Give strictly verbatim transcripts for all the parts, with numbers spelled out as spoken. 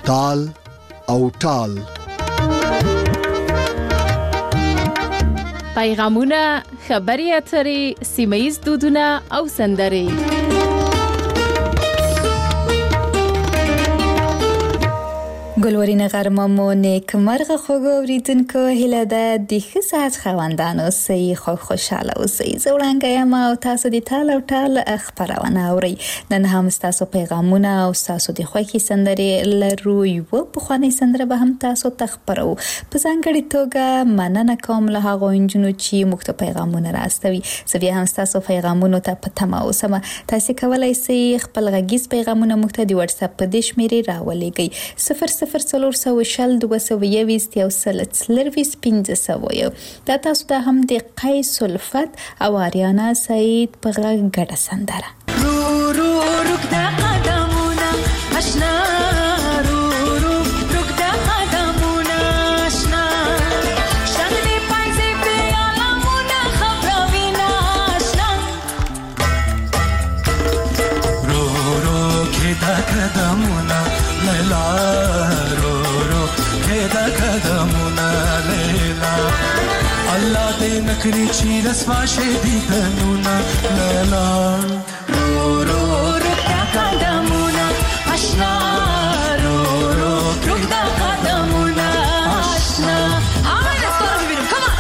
تال او ټال. پیغامونه، خبري اترې، سیمه‌ییز دودونه او سندرې. ګلورین غرمه مو نیک مرغه خوږو اوریدونکو هیله ده د ښه صحت خاوندانو اوسئ، خو خوشحاله اوسئ. زه وړانګه یم او تاسو د تال او ټال خپرونه اورئ. نن هم ستاسو پیغامونه او ستاسو د خوښې سندرې لرو. یوه پخوانۍ سندره به هم تاسو ته خپرو. په ځانګړې توګه مننه کوم له هغو نجونو چې موږ ته پیغامونه راستوي. زه بیا هم ستاسو پیغامونو ته په تمه اوسم. تاسو کولی شئ خپل غږیز پیغامونه موږ ته د واتس اپ په دې شمېرې راولېږئ: صفر صفر څلور سوه شل دوه سوه یویشت یو سل څلرویشت پنځه سوه یو. دا تاسو ته هم د قیس الفت او آریانا سعید په غږ ګډه سندره. رو رو رکدا قدمونه آشنا، رو رو رکدا قدمونه آشنا، شغلی پایزی پیالمونه خبروینا آشنا، رو رو کدا قدمونه لیلا، رو رو کدا قدمونه لیلا، الله دې نکړي چې رسوا شي دي تنونه لیلا، رو رو رکدا قدمونه آشنا، رو رو رکدا قدمونه آشنا. آمین استوار ببینم. کمان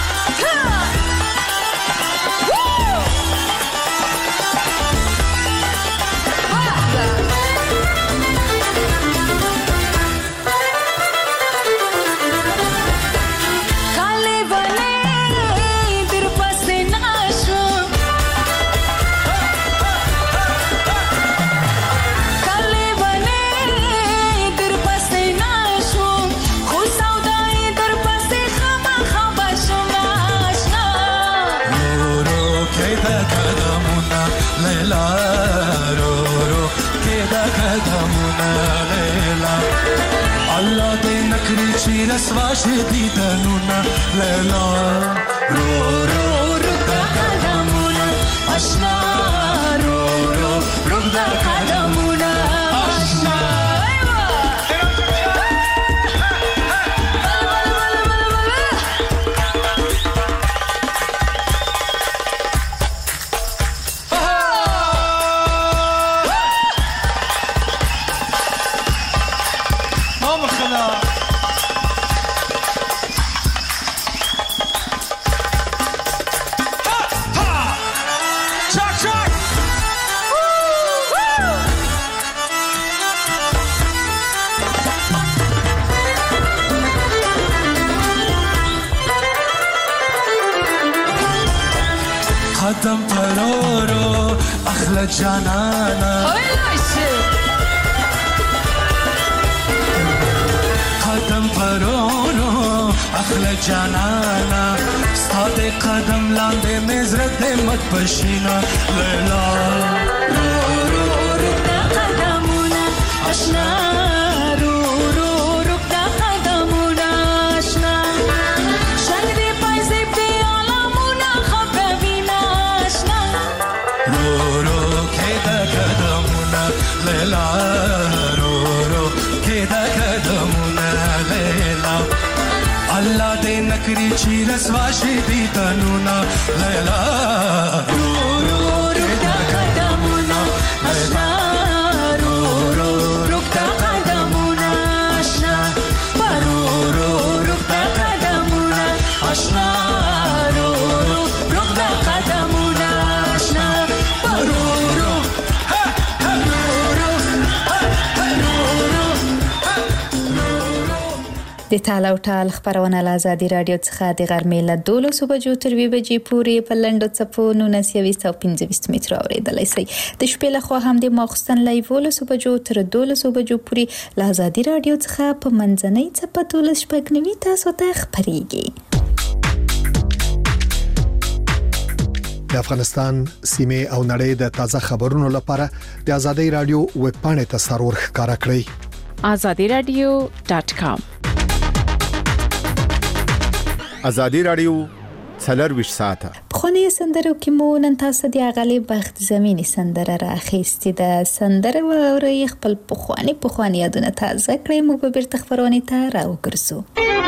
الله دې نکړي چې رسوا شي دي تنونه لیلا، رو رو رکدا قدمونه آشنا، رو رو رکدا قدمونه آشنا. قدم پرورو اخلا جانانا، قدم پرورو اخلا جانانا، ستاد قدم لاندې مزرت مت پشینا لیلا، رو رو رکدا قدمونه آشنا، رو رو رکدا قدمونه آشنا، شغلی پایزی پیالمونه خبروینا آشنا، رو رو کدا قدمونه لیلا، رو رو کدا قدمونه لیلا، الله دې نکړي چې رسوا شي دي تنونه لیلا، رو رو رکدا قدمونه آشنا، رو رو رکدا قدمونه آشنا، رو رو رکدا قدمونه آشنا، رو رو رکدا قدمونه آشنا، رو رو د تال او ټال خبرونه له ازادي رادیو څخه د غرمې له دولسو بجو تر یوې بجې پورې په لنډو څپو نولس یویشت او پنځه ویشت متره اورېدلی شئ. د شپې لخوا هم د ماخوستن له یولسو بجو تر دولسو بجو پورې له ازادي رادیو څخه په منځنۍ څپه دولس شپږ نوي تاسو ته خپرېږي. د افغانستان سیمه او نړۍ د تازه خبرونو لپاره د ازادي رادیو ویب پاڼې ته سرور ښکارا کړئ: azadi radio dot com. ازادي رادیو څلور ویشت ساعته پخوانی سندرو کې مو نن تاسو د غالي بخت زمینی سندره راخېستې ده. سندره واورئ، خپل پخوانی پخوانی یادونه تازه کړئ. موږ به بیرته خپرونې ته راوګرځو.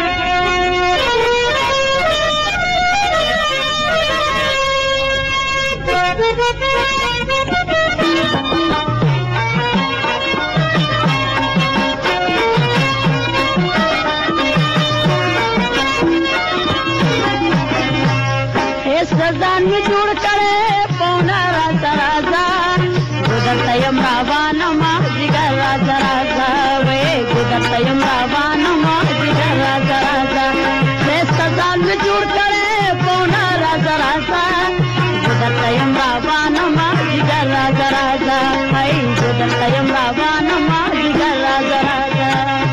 ځان می جوړ کړې پونا راځه راځه ګودرته یم روانه ما جګر راځه راځه وې ګودرته یم روانه ما جګر راځه راځه دې ځان می جوړ کړې پونا راځه راځه ګودرته یم روانه ما جګر راځه راځه وې ګودرته یم روانه ما جګر راځه راځه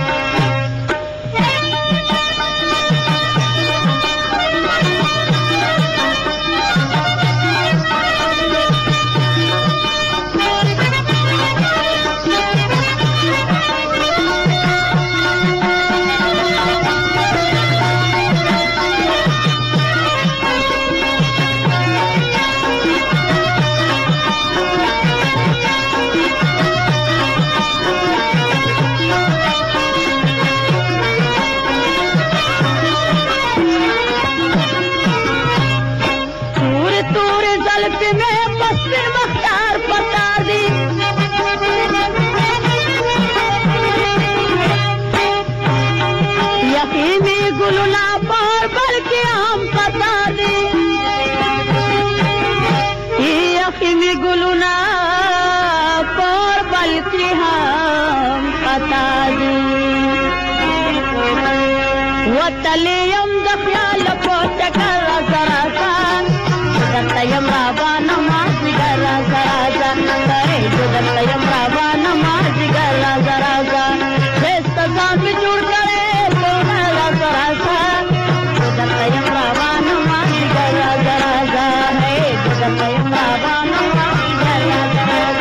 وتلیم د خیال په چکر راځه راځه ګودرته یم روانه ما جګر راځه راځه ګودرته یم روانه ما جګر راځه راځه دسته ځان می جوړ کړې پونا راځه راځه ګودرته یم روانه ما جګر راځه راځه ګودرته یم روانه ما جګر راځه راځه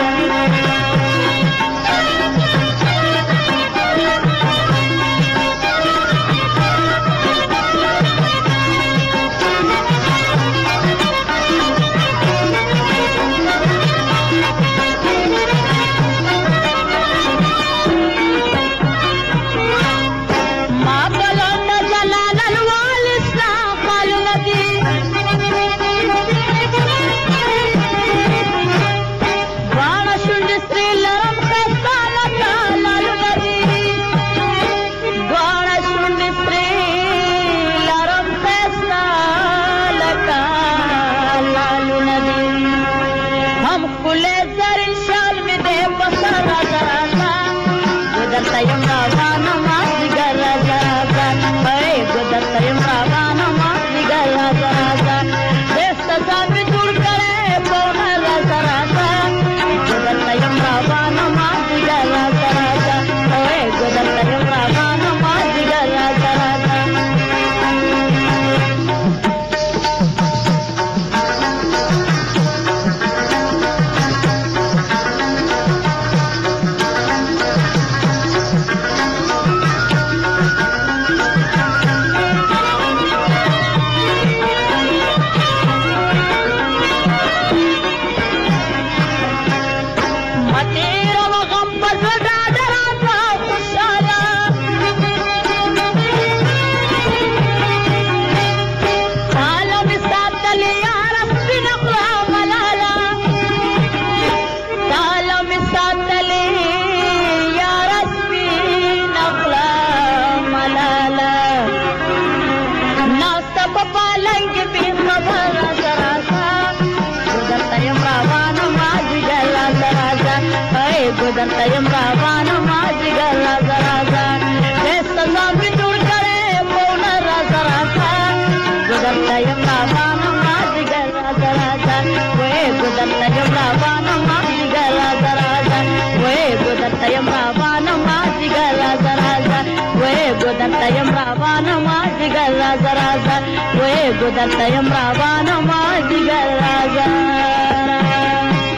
ګودرته یم روانه ما جګر راځه راځه دسته ځان می جوړ کړې پونا راځه راځه ګودرته یم روانه ما جګر راځه راځه وې ګودرته یم روانه ما جګر راځه راځه وې ګودرته یم روانه ما جګر راځه راځه وې ګودرته یم روانه ما جګر راځه راځه وې ګودرته یم روانه ما جګر راځه.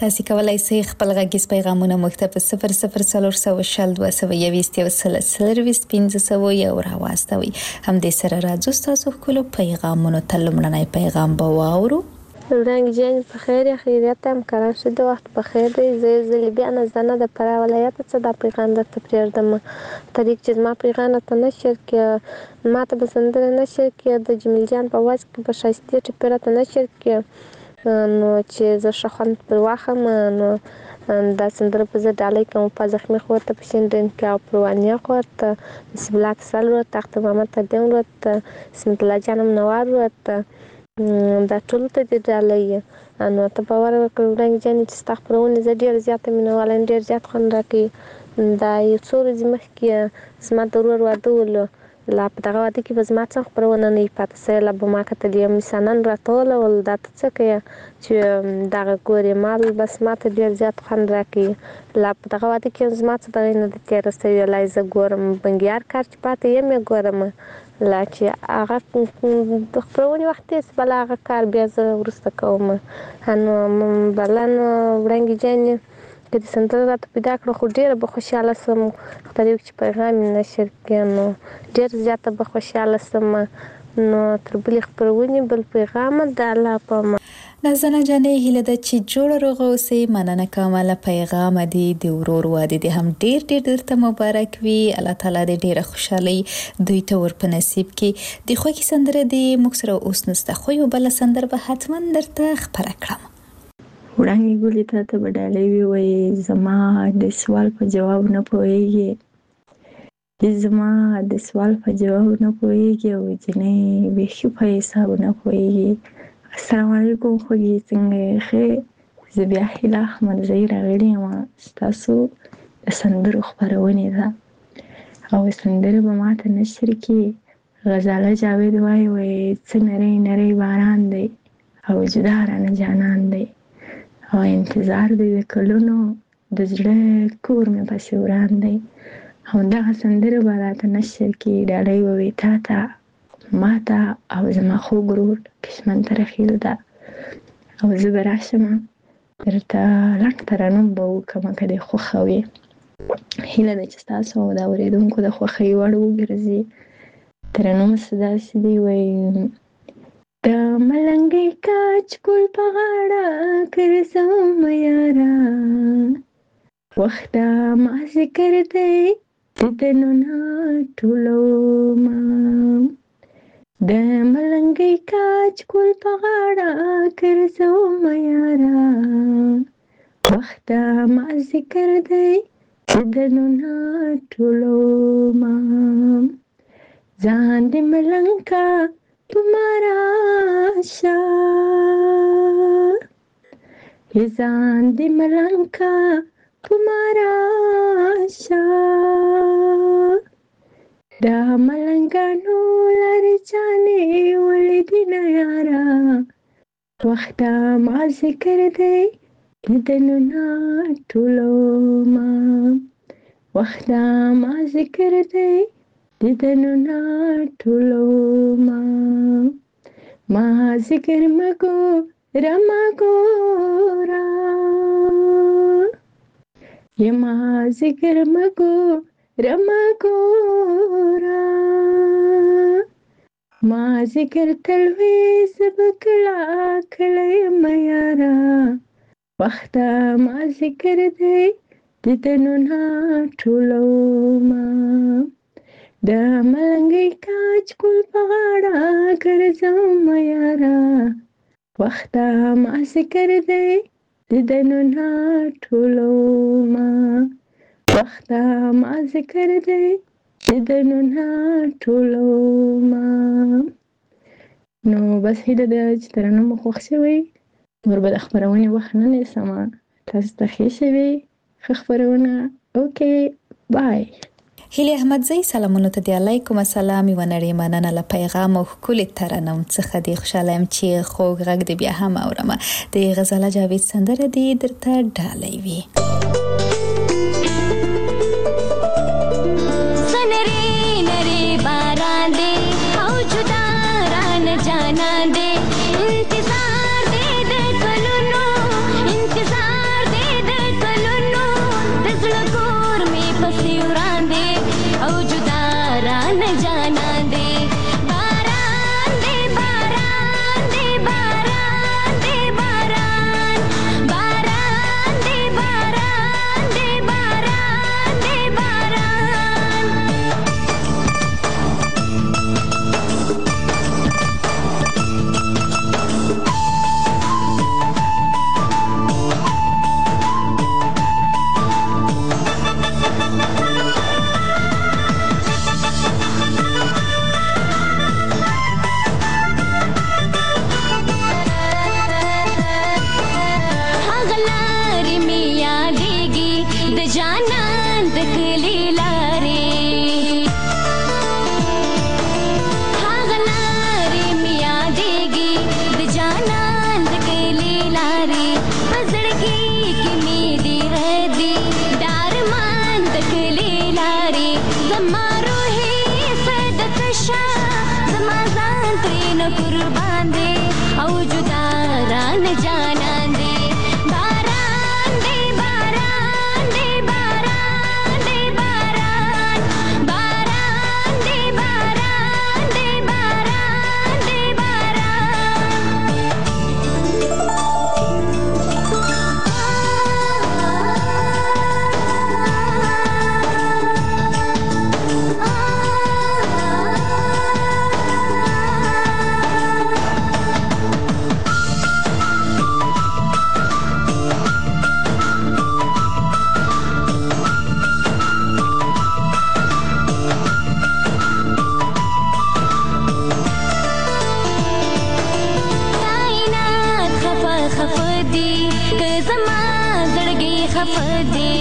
تاسو کولای شئ خپل غږیز پیغامونه موږ ته په صفر صفر څلور سوه شل دوه سوه یوویشت یو سل څلرویشت پنځه سوه یو راواستوي. همدې سره راځو ستاسو ښکلو پیغامونو ته. لومړنی پیغام به واورو. رنگ جان بخیر، خیریت هم کران شده، وخت بخیر دی. زه زلیبیان از دانه د فرا ولایت څخه دا پیغام درته پرېږدم. طریق چې زما پیغام ته نشر کې ما ته به سندره نشر کې د جمیل جان په واز کې په شایستې ټپې راته نشر کې نو چې زه ښه خوند پر واخم نو دا سندره په زه ډالۍ کوم په زخمي خو ورته په شینډن کې او پروانیا خو ورته نصیب الله کسل ورته اختر محمد تدین ورته اسمت الله جان منور ورته دا ټول ته دې ډالۍ نو ته باور وکړه رنګ جانې چې ستا خپرونې زه ډېر زیاته مینهوال یم، ډېر زیات خوند راکوي. دا یو څو ورځې مخکې زما د ورور واده ولو، لا په دغه واده کې به زما څه خپرونه نه وي پاتې سوې، لا به ما کتلې انسانان راته ولول دا ته څه کوې چې دغه ګورې مال بس ما ته ډېر زیات خوند راکوي. لا په دغه واده کې زما څه دغه نه ده تېره سوې، لا زه ګورم بنګیار کار چې پاتې یم یې ګورم، لا چې هغه د خپرونې وخت یې بله هغه کار بیا زه وروسته کوم. نو بله نو وړانګې جانې که دې سندره راته پیدا کړه خو ډېره به خوشحاله شم. خدای دې وکړي چې پیغام یې نشر کړي نو ډېر زیاته به خوشحاله شم. نو تر بلې خپرونې بل پیغام د الله په امان. نازنه جانې هیله ده چې جوړ روغ اوسئ. مننه کوم له پیغام دې د ورور واده دې هم ډېر ډېر درته مبارک وي. الله تعالی دې ډېره خوشحالي دوی ته ور په نصیب کړي. د خوږې سندره دې موږ سره اوس نشته خو یو بله سندره به حتما درته خپره کړم. وړانګې ګلې تا ته به ډالۍ ووایي زما د سوال په جواب نه پوهېږي، زما د سوال په جواب نه پوهېږي او جنۍ بیخي په حساب نه پوهېږي. السلام علیکم خوږې، څنګه یې؟ ښې. زه بیا هیله احمدزی راغلې یم ستاسو د سندرو خپرونې ده او سندرې به ما ته نشر کړي. غزاله جاوید وایي وایي څه نری نری باران دی او جدا رانه جانان دی او انتظار دی د کلونو د زړه کور مې پسې وران دی. همدغه سندرې به راته نشر کړي، ډالۍ به وي تا ته ما ته او زما خوږ ورور کشمن ترخیل ده او زه به راشم درته لنډ ترنم به وکړم که دې خوښه وي. هیله ده چې ستاسو او د اورېدونکو د خوښۍ وړ وګرځي. ترنم څه داسې دی وایي د ملنګۍ کاچ ګل په غاړه ګرځوم یاره، وخته ما ذکر دی دیدنونه ټولومه. د ملنګۍ کاچ ګل په غاړه ګرځوم یاره، وخته ما ذکر دی دیدنونه ټولومه. ځان دې ملنګ کا تمہارا شاہ، یہ جان دی ملنگ کا تمہارا شاہ، دا ملنگانو لر جانے ولی دن یارا، وقتا ما ذکر دے دیدنونا ټولوما، وقتا ما ذکر دے دیدنونا ټولوما. ما ذکر مگو رما گورا، یہ ما ذکر مگو رما گورا، ما ذکر تلویز بکلا کلی میارا، وقتا ما ذکر دے دیدنونا ټولوما. د ملنګۍ کاچ ګل په غاړه ګرځوم یاره، وخته ما ذکر دی دیدنونه ټولومه، وخته ما ذکر دی دیدنونه ټولومه. نو بس هیله ده چې ترنم مو خوښ شوی. نور به د خپرونې وخت نه نیسمه، تاسو ته ښې شوې ښه خپرونه. اوکې بای. هیله احمدزی سلامونو ته دی. علیکم السلام. یو نړۍ مننه له پیغام او ښکلي ترنم څخه. دی خوشاله یم چې خوږ غږ دی بیا هم اورم. د غزاله جاوید سندره دی درته ډالۍ وي. سنری نری باران دی او جدا ران جانا دی، انتظار دی د کلونو انتظار خفه دی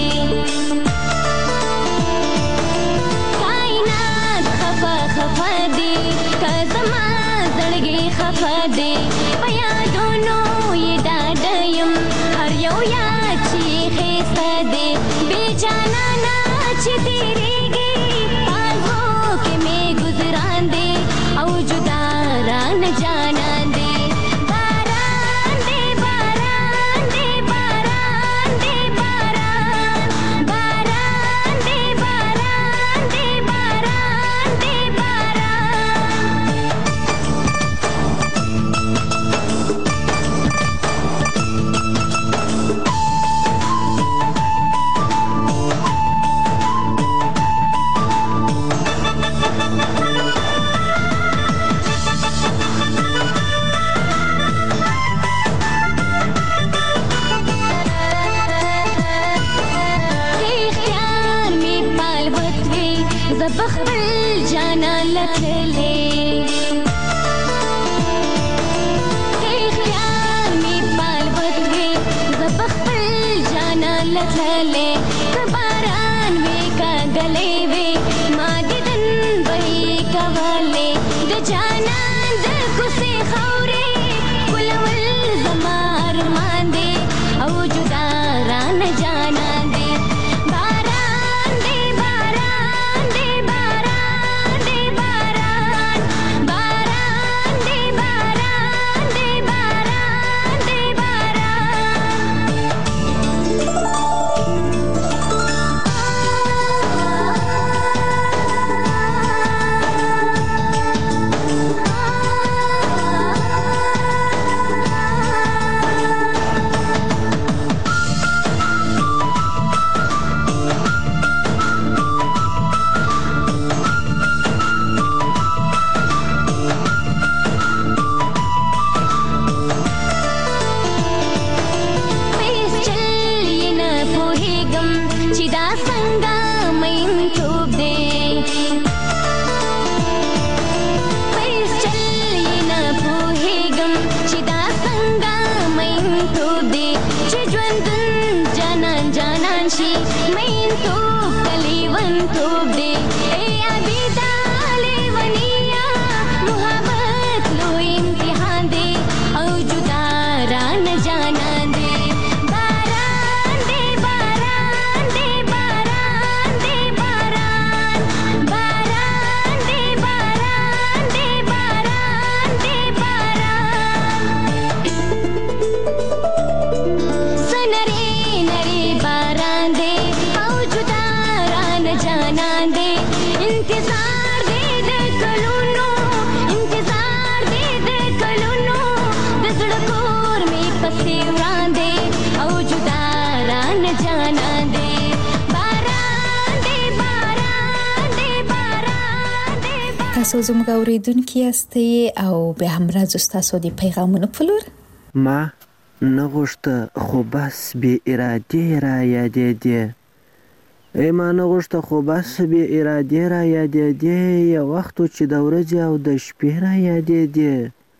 کائنات خفه خفه دی که زما زړګی خفه دی په یادونو یې ډاډه یم هر یو یاد چې ښایسته دی بې جانانه چې تېرېږي پازو کې مې ګزران دی او جدا رانه جانان دی باران دی باران دی باران دی باران باران دی باران دی باران دی باران بخبل جانان لتلے اختیار می پال بدوی زبخبل جانان لتلے کباران وی کا گلے وی ما دیدن بہی کوالے د جانان د کوسی خورے کلول زمار مان دے او جدا ران جانان دے تاسو زموږ اوریدونکي یاستئ او به هم راځو ستاسو د پیغامونو په لور. ما نه غوښته خو بس بې ارادې را یادېدې ای ما نه غوښته خو بس بې ارادې را یادېدې یو وخت و چې د ورځې او د شپې را یادېدې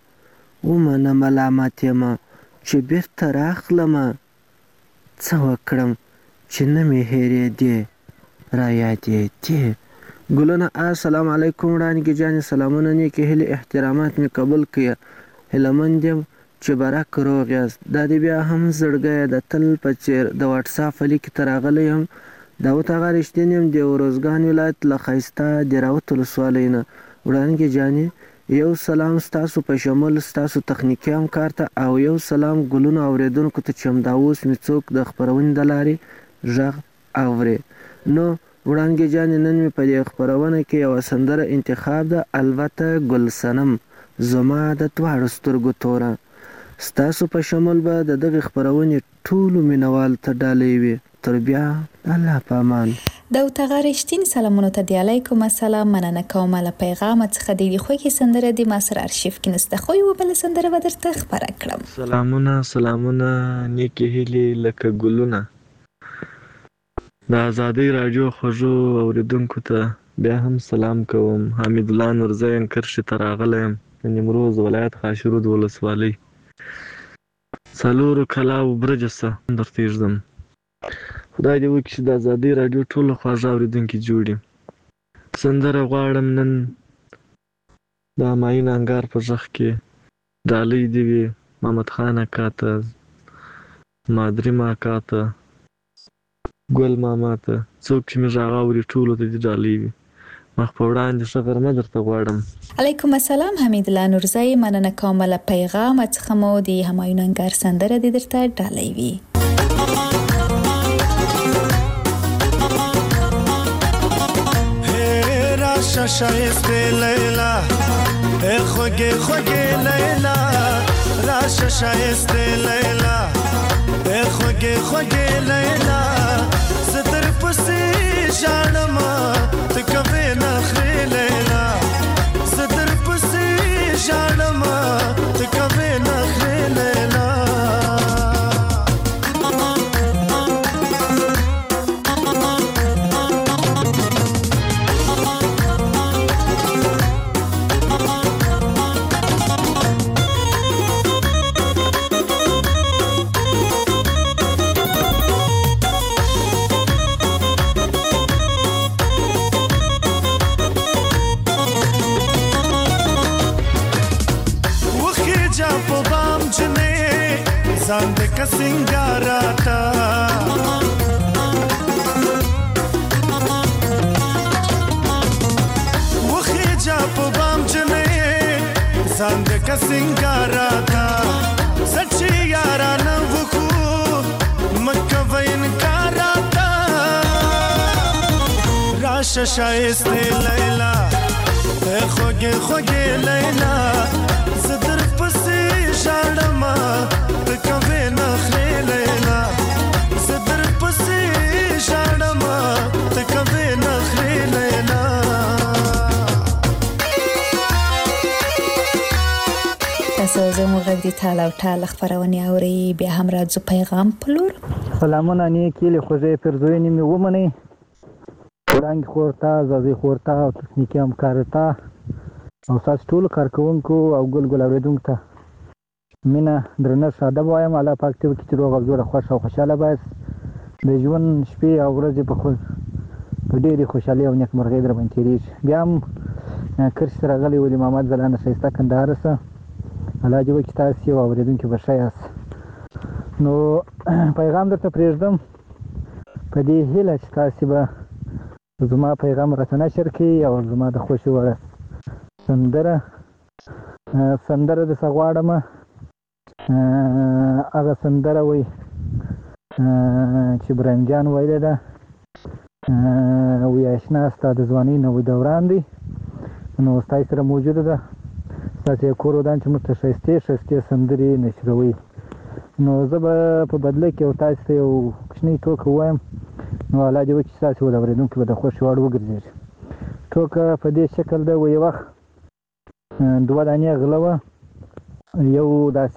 ومنه ملامت یمه چې بیرته راخلمه څه وکړم چې نه مې هېرېدې را یادېدې. ګلونه السلام علیکم وړانګې جانې سلامونه نیکې هیلې احترامات مې قبول کړه هیلهمند یم چې برک روغ یاست. دا دې بیا هم زړګی د تل په څېر د واټساپ لیکې ته راغلی یم داود هغه رښتین یم د ارزګان ولایت له ښایسته د راوت ولسوالۍ نه. وړانګې جانې یو سلام ستاسو په شمول ستاسو تخنیکي همکار ته او یو سلام ګلونو اوریدونکو ته چې همدا اوس مې څوک د خپرونې د لارې غږ اوري. نو وړانګې جانې نن مې په دې خپرونه کې یوه سندره انتخاب ده البته ګل صنم زما د دواړو سترګو توره. ستاسو په شمول به د دغې خپرونې ټولو مینوال ته ډالۍ وي. تر بیا الله په امان. د اتاغه رښتین سلامونو ته دی علیکم السلام مننه کوم له پیغام څخه د خوږی سندره د ماسر ارشیف کې نسته خو یو بل سندره به درته خبره کړم. سلامونه سلامونه نیکې هیلې لکه ګلونه. د آزادۍ راډیو خوږو اوریدونکو ته بیا هم سلام کوم. حمید الله نورزی انکرشي ته راغلی یم د نیمروز ولایت خاشرود ولسوالۍ څلورو کلاو برجه څه درته ږدم. خدای دې وکړي چې د ازادۍ راډیو ټولو خواږه اورېدونکي جوړي. سندره غواړم نن د همایون انګار په غږ کې ډالۍ دې وي محمد خان اکا ته، مادري اکا ته، ګل ماما ته، څوک چې مې غږ اوري ټولو ته دې ډالۍ وي. مخ په وړاندې ښه غرمه درته غواړم. علیکم السلام حمید الله نورزی، مننه کامله پیغام څخه مو د همایون انګار سندره دې درته ډالۍ وي. راشه شایسته لیلا ای خوږې خوږې لیلا، راشه شایسته لیلا ای خوږې خوږې لیلا، زه در پسې ژاړم ته کوې نخرې لیلا، زه در پسې ژاړم ته کوې نخرې لیلا. ځان د کسنګاراتا وخی جا په بام جنې ځان د کسنګاراتا سچي یارانه وکو مکه وینکاراتا راشه شایسته لیلا خوږې خوږې لیلا، زه در پسې ژاړم ته کوې نخرې لیلا، زه در پسې ژاړم ته کوې نخرې لیلا. تاسو زموږ غږ د ټال او ټال خپرونې اورئ. بیا هم راځو پیغام په لور. سلامونه نیکې له خوږې پرزوینې مې ومنئ، وړانګې خورته، زازې خورته او تخنیکي همکارته او ستاسو ټولو کارکوونکو او ګل ګل اورېدونکو ته مینه درنښت ادب وایم. الله پاک دې وکړي چې روغ او جوړه خوښ او خوشحاله باید د ژوند شپې او ورځې په خپل په ډېرې خوشحالۍ او نیکمرغۍ در باندې تېرېږي. بیا هم کرښې ته راغلی ولي محمد ځلانه ښایسته کندهار څه الله دې وکړي تاسې او اورېدونکي به ښه یاست. نو پیغام درته پرېږدم په دې هیله چې تاسې به زما پیغام راته نشر کړي او زما د خوښې وړه سندره سندره درڅه غواړم. هغه سندره وایي چې ابراهیم جان ویلې ده، وایي اشنا ستا د ځوانۍ نوی دوران دی. نو ستاسې سره موجوده ده ستاسې یو کور ودان چې موږ ته ښایستې ښایستې سندرې نشروي. نو زه به په بدله کې او تاسې ته یو کوچنۍ ټوکه ووایم، نو الله دې وکړي چې تاسې ول اورېدونکي به د خوښې وړ وګرځېږي. ټوکه په دې شکل ده، وایي وخت دوه دانې غله وه، یو داسې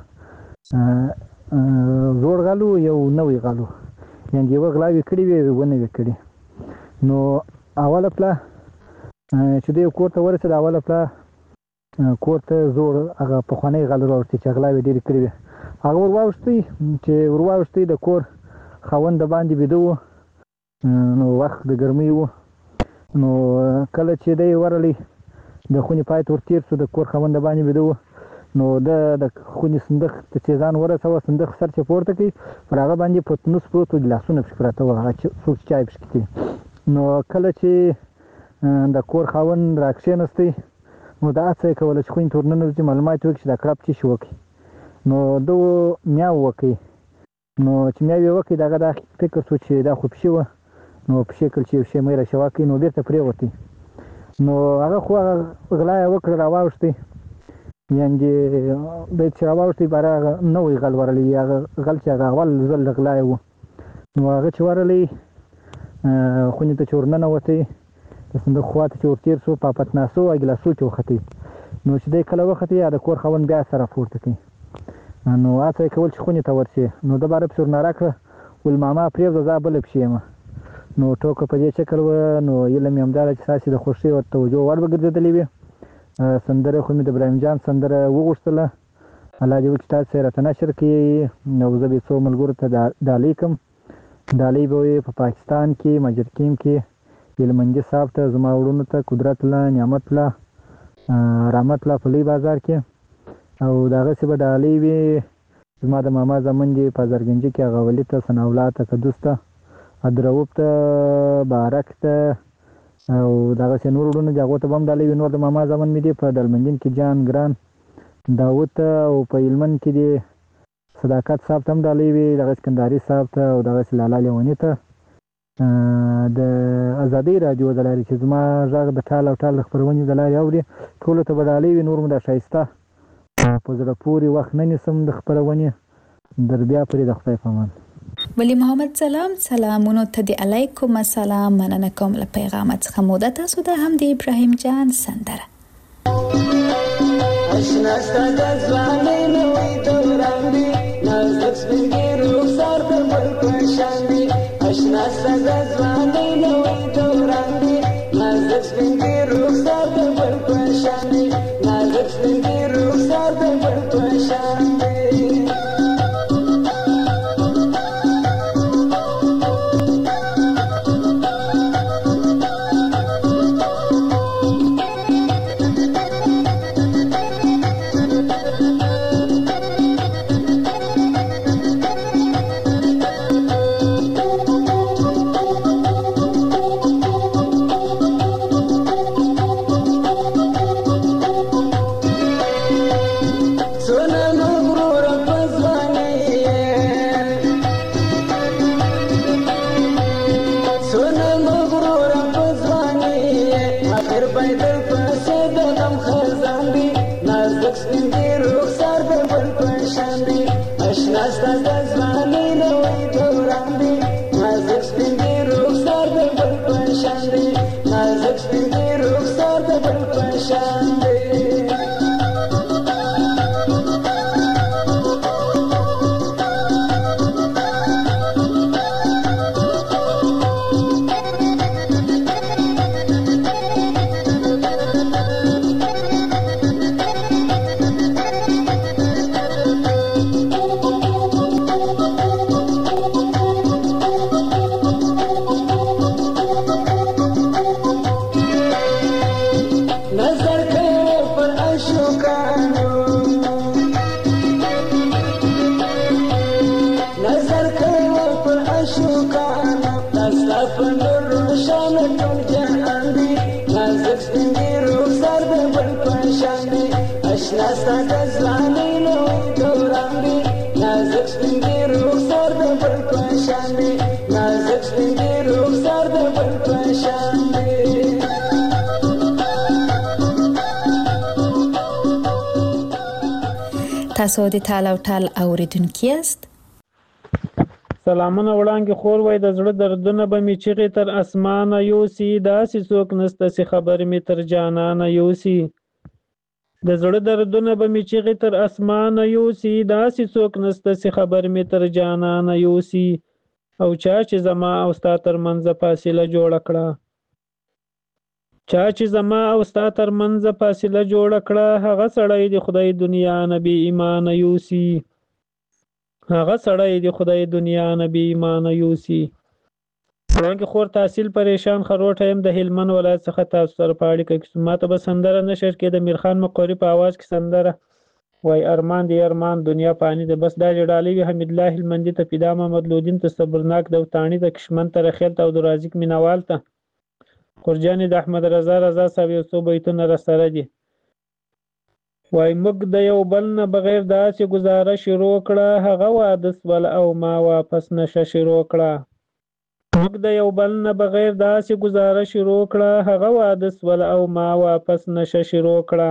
زوړ غل و یو نوی غل و، یعنې یوه غلاوې کړې وې یوه نوې کړې. نو اوله پله چې دوی کور ته ورسېد، اوله پله کور ته زوړ هغه پخوانی غل راوړتې چې غلاوې ډېرې کړې وې. هغه ور واوښتی چې ور واوښتی د کور خاوند د باندې بیده و، نو وخت د ګرمۍ و. نو کله چې دی ورغلی د خونې پای ته ورتېر شو، د کور خاوند د باندې بیده و. نو د د خونې صندوق ته چې ځان ورسوه، صندوق سر چې پورته کړي پر هغه باندې پتنوس پروت و، ګیلاسونه پکې پراته وو، هغه څوک چې چای پکې کوي. نو کله چې د کور خاوند راکښېنستی، نو دا هڅه یې کوله چې خونې ته ورننوځي، معلومات یې وکړي چې دا کړپ څه شي وکړي. نو ده میاو وکړي. نو چې میاو یې وکړي، د هغه دا فکر شو چې دا خو پشي وه، نو په شکل چې یو شی میره شوه کوي، نو بېرته پرېوتی. نو هغه خو هغه غلا یې وکړه، راواوښتی، یعنې دی چې راواوښتی باره هغه نوی غل ورغلی، هغه غل چې هغه اول ځل د غلا یې و. نو هغه چې ورغلی خونې ته چې ورننوتی، د صندوق خوا ته چې ورتېر شو، په پتناسو او ګیلاسو کې وختې. نو چې دی کله وختې، یا د کور خاوند بیا سره پورته کوي. نو هڅه یې کول چې خونې ته ورسې. نو ده باره پسې ورناره کړه، ول ماما پرېږده زه بله پسې یم. نو ټوکه په دې شکل وه. نو هیله مې همدا ده چې تاسې د خوښۍ او توجه وړ به ګرځېدلې وي. سندره خو مې د ابراهیم جان سندره وغوښتله، الله دې وکړي تاسې راته نشر کړي، او زه به یې څو ملګرو ته ډالۍ کړم. ډالۍ به یې په پاکستان کې مجرکیم کې هلمندي صاحب ته زما وروڼو ته قدرت الله نعمت الله رحمت الله په لوی بازار کې او دغسې به ډالۍ وي زما د ماما زمن دي په ازرګنجي کې هغه ولي ته ثناءالله ته قدوس ته ادرؤوب ته بارک ته او دغسې نور وروڼو دي هغو ته به هم ډالۍ وي نور د ماما زمن مې دي په ډلمندین کې جان ګران داود ته او په هلمند کې دي صداقت صاحب ته هم ډالۍ وي دغسې کندهاري صاحب ته او دغسې لالا لیوني ته د ازادۍ راډیو د لارې چې زما غږ د ټال او ټال د خپرونې د لارې اوري ټولو ته به ډالۍ وي نور مو دا ښایسته په زړه پورې وخت نه نیسم د خپرونې در بیا پرې د خدای په امان ولی محمد سلام سلامونو ته دی علیکم السلام مننه کوم له پیغامت څخه موده تاسو ته هم د ابراهیم جان سندره اشنا ستاد ځواني نوې دوران دی نازک سپینګي رخسار د بل پرشان دی اشنا ستاد ځواني نوې دوران دی نازک سپینګي رخسار د بل پرشان دی نازک سپینګي رخسار د بل پرشان دی تاسو د ټال او ټال اوریدونکي یاست سلامونه وړاندې خور وای د زړه دردونه به می چیغې تر اسمانه یوسي داسې څوک نسته چې خبر می تر جانانه یوسي د زړه دردونه به می چیغې تر اسمانه یوسي داسې څوک نسته چې خبر می تر جانانه یوسي او چا چې زما او ستا ترمنځ فاصله جوړه کړه چا چې زما او ستا ترمنځ فاصله جوړه کړه هغه سړی د خدای دنیا نه بې ایمانه یوسي هغه سړی د خدای دنیا نه بې ایمانه یوسي وړاندې خور تحصیل پریشان خروټه یم د هلمند ولایت څخه تاسو سره په اړیکه کې ما ته به سندره نشر کې د میرخان مقوري په آواز کې سندره وای ارمان دی ارمان دنیا پانی ده بس دا جړالي وي حمید الله هلمندي ته پیدا محمد لودین ته صبرناک دوتانی ته کشمن ته رخیل ته او د رازق مینوال ته قرجانی د احمد رضا رضا صاحب یو څو بیتونه را سره دي وای موږ د یو بل نه بغیر داسې گزاره شروع کړه هغه واده سول او ما واپس نشه شروع کړه موږ د یو بل نه بغیر داسې گزاره شروع کړه هغه واده سول او ما واپس نشه شروع کړه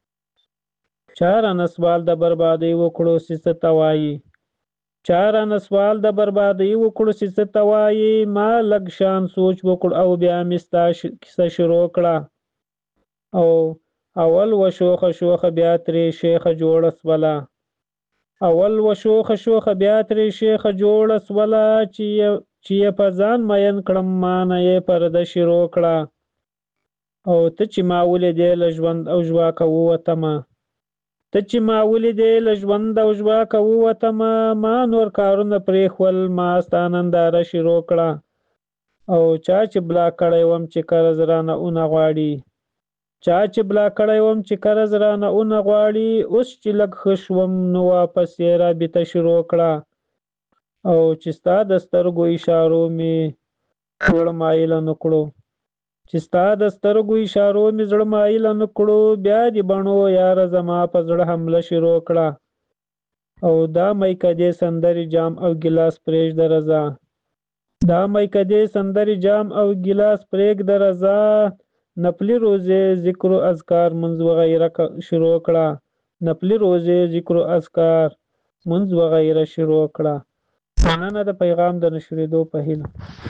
چاره نسوال د بربادي وکړو څه توایي چاره نسوال د بربادي وکړو څه توایي ما لږ شان سوچ وکړ او بیا مستا کیسه شروع کړه او اول وشوخه شوخه بیا ترې شیخه جوړه سوله اول وشوخه شوخه بیا ترې شیخه جوړه سوله چې چې په ځان مین کړم ما نه یې پرده شروع کړه او ته چې ما ولیدې له ژوند او ژواکه ووتمه ته چې ما ولیدې له ژوند او ژواکه ووتمه، ما نور کارونه پرېښول، ما ستا ننداره شروع کړه. او چا چې بلا کړی وم چې قرض رانه اونه غواړي، چا چې بلا کړی وم چې قرض رانه اونه غواړي، اوس چې لږ ښه شوم نو واپس یې رابطه شروع کړه. او چې ستا د سترګو اشارو مې زړه مایله نه کړو، چې ستا د سترګو اشارو مې زړه مایله نه کړو، بیا دې بڼو یاره زما په زړه حمله شروع کړه. او دا میکدې سندرې جام او ګیلاس پرېږده رضا، دا میکدې سندرې جام او ګیلاس پرېږده رضا، نفلي روزې ذکر و اذکار منځ وغیره شروع کړه، نفلي روزې ذکر و اذکار منځ وغیره شروع کړه. مننه د پیغام د نشریدو په هیله.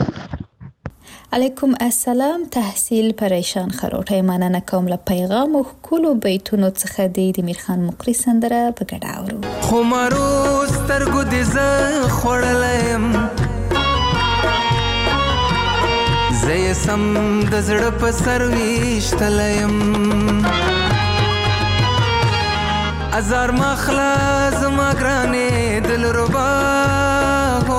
علیکم السلام. تحصیل پریشان خروټی مننه کوم له پیغام او ښکلو بیتونو څخه دی د میرخان مقری سندره په ګډه اورو. خو مرو سترګو دې زه خوړلی یم، زه یې سم د زړه په سر ویشتلی یم. ازار مخله زما ګرانې دلربا هو،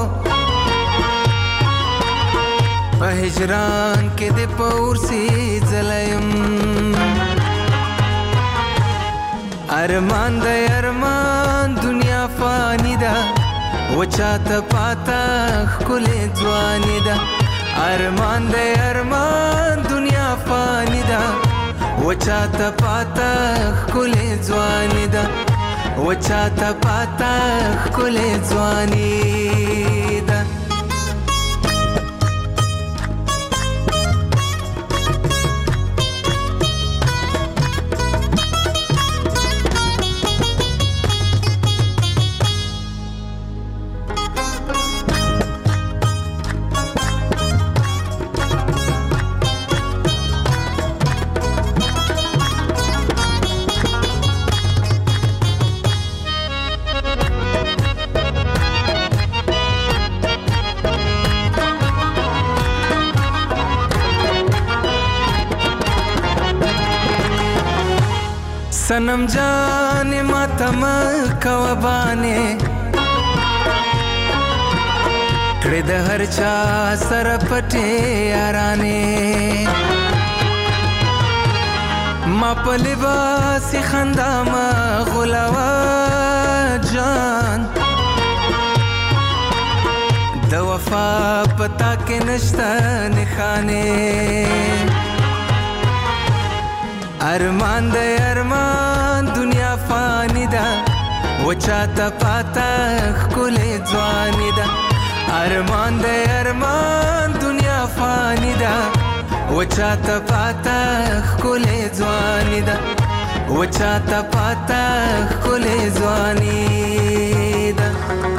په هجران کې دې په ورسي ځلیم. ارمان دی ارمان دنیا فانی ده، و چاته پاته ښکلې ځواني ده. ارمان دی ارمان دنیا فانی ده، و چاته پاته ښکلې ځواني ده، و چاته پاته ښکلې ځواني ده. सनम जाने मातम कवबाने کړه د هر چا سره پټه یارانه، ما په لباس خندا ما غلاوا جان، د وفا پتا کې نشته نخانه. ارمان د ارمان دنیا فانی ده، و چاته پاته ښکلې ځواني ده. ارمان د ارمان دنیا فانی ده، و چاته پاته ښکلې ځواني ده، و چاته پاته ښکلې ځواني ده.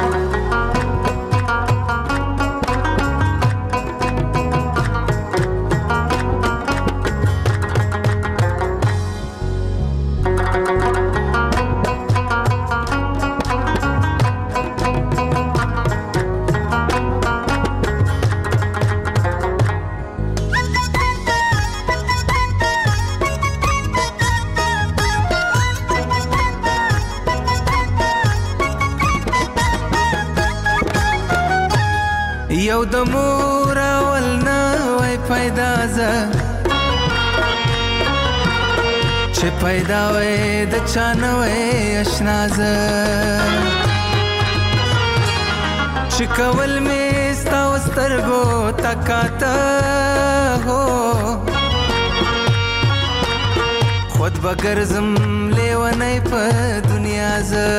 یو د مور اول نه وای پیدا زه، چې پیدا وای د چا نه وای اشنا زه، چې کول مې ستا و سترګو تکاته هو، خود به ګرځم لیونی په دنیا زه.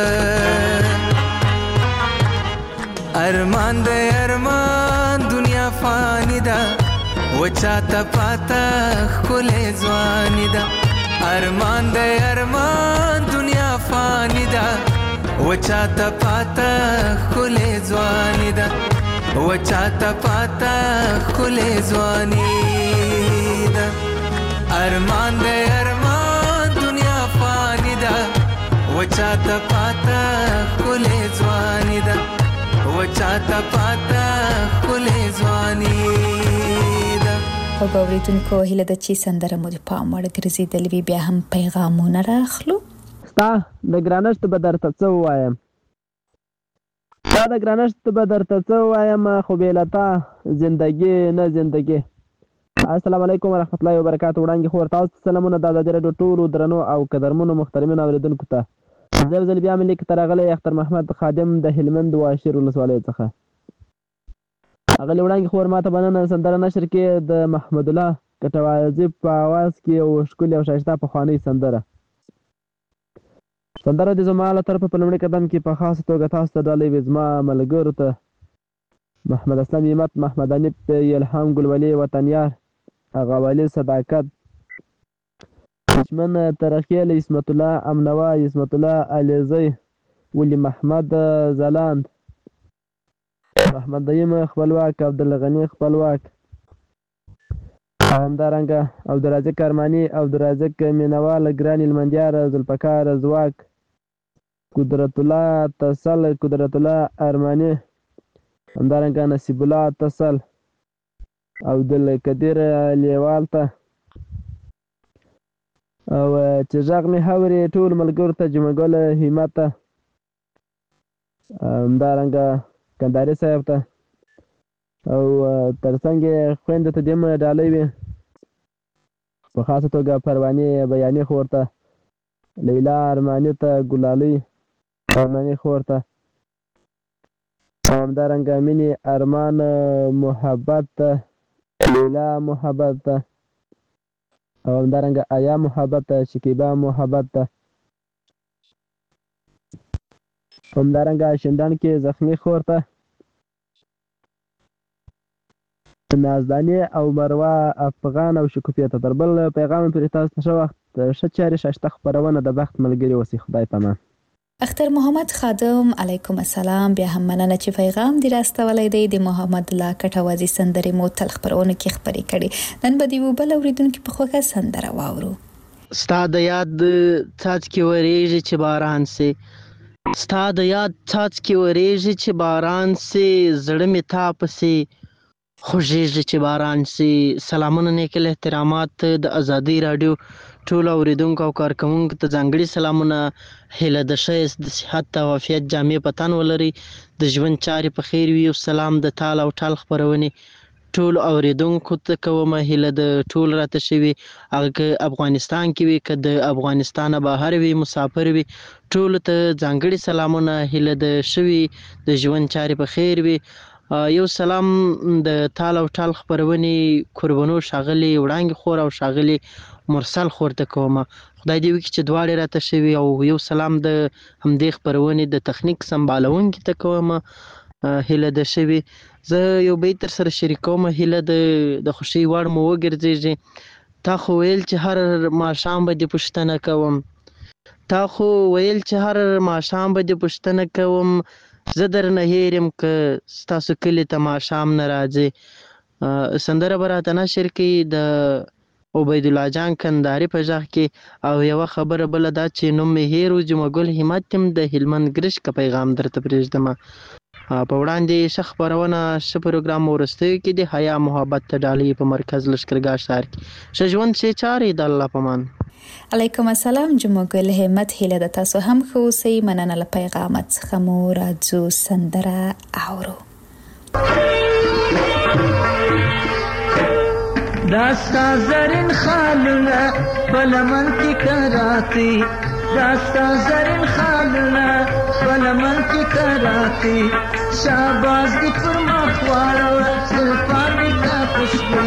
ارمان د ارمان دنیا فانی ده، و چاته پاته ښکلې ځواني ده. ارمان د ارمان دنیا فانی ده، و چاته پاته ښکلې ځواني ده، و چاته پاته ښکلې ځواني ده. ارمان د ارمان دنیا فانی ده، و چاته پاته ښکلې ځواني ده، و چاته پاته ښکلې ځواني ده. او اوریدونکو هیله ده چې سندره مو د پام وړ ګرځېدلې وي. بیا هم پیغامونه راخلو. ستا د ګرانښت به درته څه ووایم ستا د ګرانښت به درته څه ووایم خو بې له تا زندګي نه زندګي. السلام علیکم ورحمت الله وبرکاتو. وړاندې خو ورته تاسو ته سلامونه د ازادي راډیو ټولو درنو او قدرمنو محترمینو اورېدونکو ته. زه یو ځل بیا مې لیک ته راغلی اختر محمد خادم د هلمند واشیر ولسوالۍ څخه. هغه وړاندې خو ما ته بننه سندره نشر کې د محمد الله کټوازي په اواز کې یو ښکلې او ښایسته پخوانۍ سندره سندره د زما له طرفه په لومړي قدم کې په خاصه توګه تاسو ته ډالۍ وي زما ملګرو ته محمد اسلام همت، محمد انیب، الهام ګلولي، وطنیار، غوالي صداقت، دشمن ترخیل، عصمت الله امنوا، عصمت الله علیزی، ولی محمد زلاند، محمد دیم خپلواک، عبدالغني خپلواک، همدارنګه عبدالرازق ارماني، عبدالرازق مینوال، ګران المندیار، ذوالفقار زواک، قدرت الله تصل، قدرت الله ارماني، همدارنګه نصیب الله تصل، عبدالقدیر لیوال ته او چې غږ مې هوري ټول ملګرو ته جمعه ګل همت ته همدارنګه کنداري صاحب ته او ترڅنګ یې خویندو ته دیم ډالۍ وي په خاصه توګه پروانې بیاني خور ته، لیلا ارماني ته، ګلالۍ ارماني خور ته، همدارنګه مینې ارمان محبت ته، لیلا محبت ته او همدارنګه آیا محبت ته، شکیبا محبت ته، همدارنګه شندان کې زخمی خور ته، نازداني او مروه افغان او شکوفیه ته. تر بل پیغام پورې تاسو ته ښه وخت، ښه چارې، ښایسته خپرونه د بخت ملګري اوسئ. خدای پامان. اختر محمد خادم علیکم السلام. بیا هم مننه چې پیغام دی راستولی دی. د محمد الله کټوازي سندرې مو تل خپرونو کې خپرې کړي. نن به د یو بل اورېدونکي په خوښه سندره واورو. ستا د یاد څاڅکي ورېږي چې باران سي، ستا د یاد څاڅکي ورېږي چې باران سي، زړه مې تا پسې خوږېږي چې باران سي. سلامونه نیکل احترامات د ازادۍ راډیو ټولو اورېدونکو او کارکوونکو ته ځانګړي سلامونه، هیله د ښایست، د صحت او عافیت جامې په تن ولري، د ژوند چارې په خیر وي. او سلام د تال او ټال خپرونې ټولو اورېدونکو ته کومه، هیله د ټول راته شوي، هغه که افغانستان کې وي که د افغانستانه بهر وي، مسافر وي، ټولو ته ځانګړي سلامونه، هیله د شوي د ژوند چارې په خیر وي. یو سلام د تال او ټال خپرونې قربانو ښاغلي وړانګې خور او ښاغلي مرسل خور ته کومه. خدای دې وکړي چې دواړې راته شوي. او یو سلام د همدې خپرونې د تخنیک سمبالونکي ته کومه، هیله د شوي. زه یو بیت در سره شریکوم، هیله د د خوښۍ وړ مو وګرځېږي. تا خو ویل چې هر ماښام به دې پوښتنه کوم، تا خو ویل چې هر ماښام به دې پوښتنه کوم، زه درنه هېر یم که ستاسو کلي ته ماښام نه راځې. سندره به راته نشر کړي د عبیدالله جان کنداري په غږ کې. او یوه خبره بله دا چې نوم مې هېر و، جمعه ګل همت یم د هلمند ګرشک که پیغام درته پرېږدمه. په وړاندې ښه خپرونه، ښه پروګرام وروستیو کې د حیا محبت ته ډالۍ په مرکز لښکرګاه ښار کې. ښه ژوند، ښې چارې، د الله په امان. علیکم السلام. جمعه ګل همت، هیله د تاسو هم ښه اوسئ. مننه له پیغامت څخه مو راځو سندره اورو. داستا زرین خالونه بلمن کی کراتی، داستا زرین خالونه بلمن کی کراتی، شاباز دی پر مخوارو زلفانی تا خوشبو.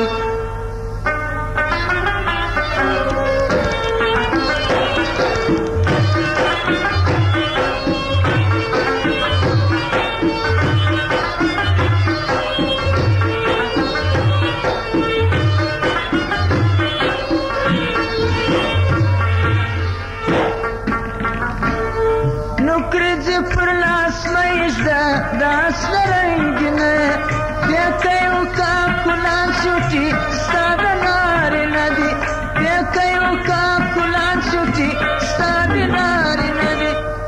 داس رنگینه بیکیو کا کلان شوٹی ستاد ناری ندی، بیکیو کا کلان شوٹی ستاد ناری ندی.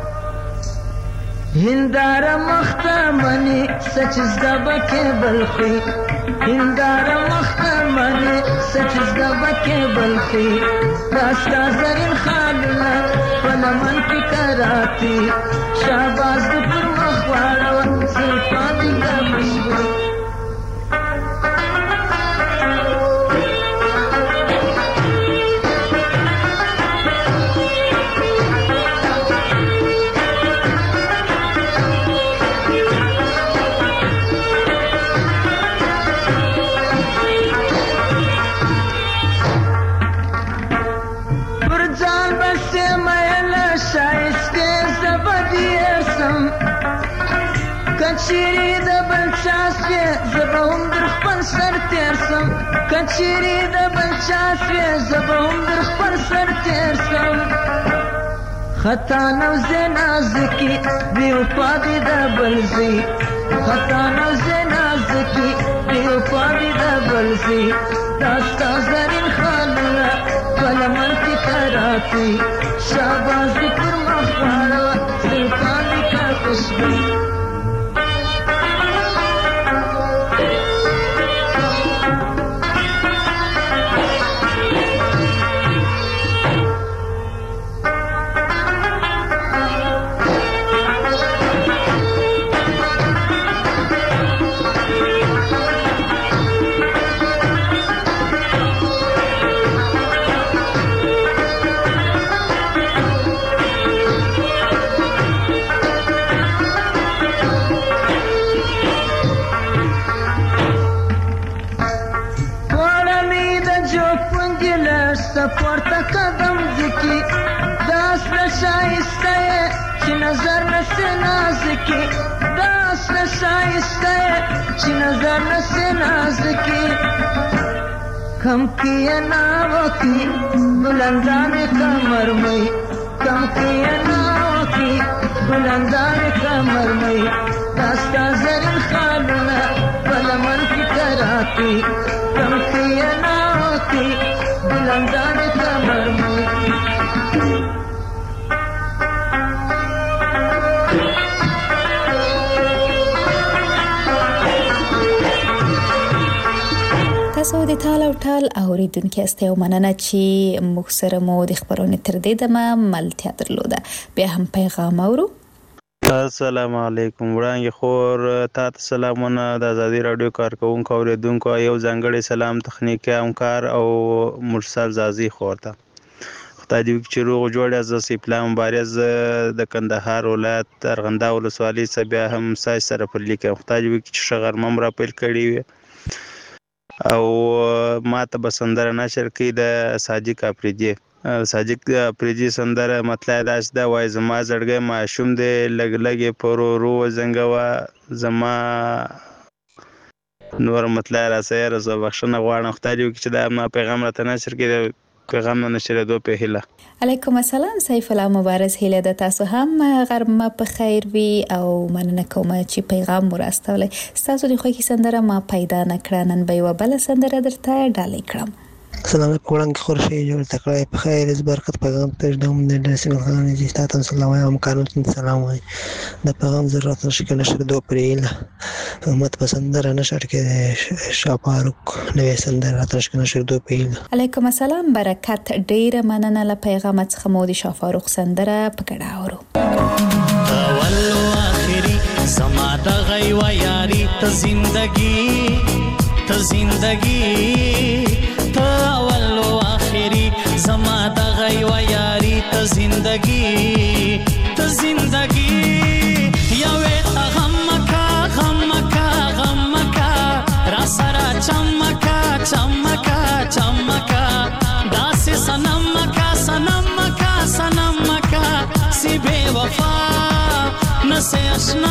هندار مختمنی سچز دبکه بلخی، هندار مختمنی سچز دبکه بلخی، داستا زرین خالونه پلمن کی کراتی شاباز پر مخواړه زلفا دې کمشوي کچری د بل چاس وې زبه هم در خپل سر تیر سم کچری د بل چاس وې زبه هم در خپل سر تیر سم خطا نو زنازکی بیو پادی د بل زی خطا نو زنازکی بیو پادی د بل زی داستا زرین خالونه پلمن کی کراتی شابازی پر مخواړه زلفا دې کشوي پورته قدم ذکی داس نشایسته چې نظر نسه نازکی داس نشایسته چې نظر نسه نازکی کم کیا ناوکی بلندان کمر مئی کم کیا ناوکی بلندان کمر مئی داستا زرین خالونا پلمن کی کراتی کم کیا ناوکی بلندان کمر مئی تاسو د ټال او ټال اوریدونکو استه او مننه چې موږ سره مو د خبرونې تر دې دمه ملتیا درلوده بیا هم پیغام اورو السلام علیکم وړاندې خور تاسو سلامونه د ازادي رادیو کارکونکو اوریدونکو یو ځانګړی سلام تخنیکی همکار او مرسل زازي خورته خدای دې چې روغ جوړ از سپلا مبارز د کندهار ولایت ارغنده ولسوالۍ څخه بیا هم سای سره پر لیکه خدای دې چې شغر ممر پیل کړی وي او ما ته بسندره نشر کې د ساجد کاپریجی ساجد کاپریجی سندره مطلب داس دا وای زما زړګي ماشوم دې لګ لګي پرو رو زنګوا زما نور مطلب را سره زو بخښنه غواړم خدای دې چې دا ما پیغام راته نشر کې پیغام نشر دو په هله علیکم السلام سیف الله مبارز هله د تاسو هم غرمه په خیر وي او مننه کوم چې پیغام ورستولې تاسو د خوښي سندره ما پیدا نکړه نن به یو بل سندره درته ډالې کړم السلام علیکم وړاندې خورشي جوړ تکړه په خیر از برکت پیغام ته دوم د درسین خان دي تاسو سلام علیکم قانون سلام وای د پیغام ضرورت نشي کنه شر دو پرېل مت پسندره نشر کې شاپاروک نوې سندره ترش کنه شر دو پرېل علیکم السلام برکت ډیره مننه له پیغام څخه مو د شاپاروک سندره پکړه اورو اول او اخري زما د غي و یاري ته زندگی ته زندگی ته اول او اخري زما د غي و یاري ته زندگی ته زندگی یو ته غم کا غم کا غم کا را سره چمکا چمکا چمکا داس سنم کا سنم کا سنم کا سی بے وفا نسے اشنا